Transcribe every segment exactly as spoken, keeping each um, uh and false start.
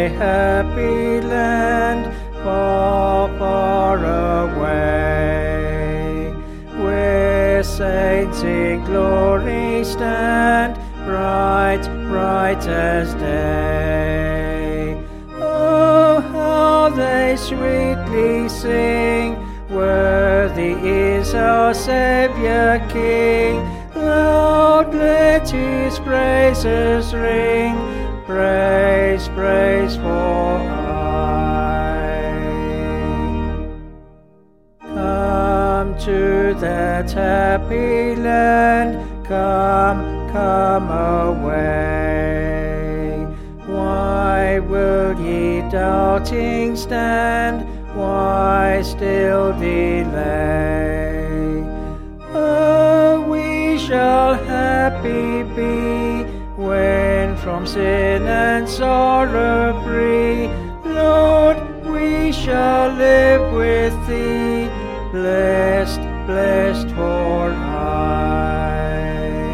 a happy land far, far away, where saints in glory stand, bright, bright as day. Oh, how they sweetly sing, worthy is our Saviour King. Loud let his praises ring, praise, praise for aye. Come to that happy land, come, come away. Why will ye doubting stand? Why still delay? Oh, we shall happy be when from sin and sorrow free. Lord, we shall live with thee, blessed, blessed for aye.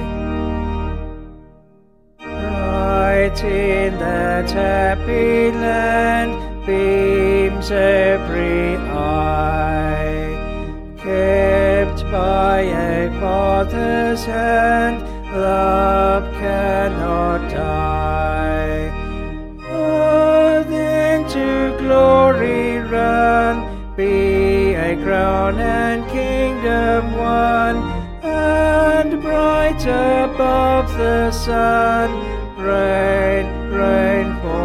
Bright in that happy land beams every eye, kept by a Father's hand, love cannot die. Oh, then to glory run, be a crown and kingdom won, and bright above the sun, reign, reign for